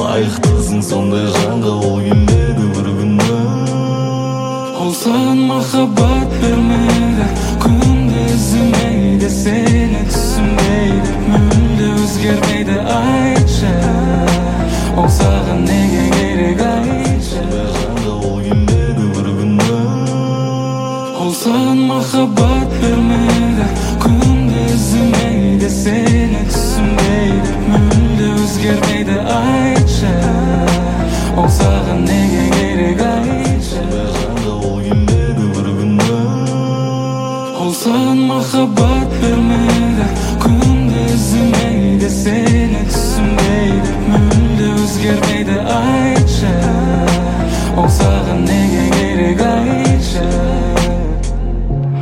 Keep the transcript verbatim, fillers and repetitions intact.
лайықтысың сондай жанға, ол келеді бір күні. Ол саған махаббат бермейді, күнде үзілмейді, сені түсінбейді, мүлде өзгермейді, айтшы. Ол саған неге керек, айтшы. Сондай жанға, ол келеді бір күні. Ол саған махаббат бермейді, күнде үзілмейді, сені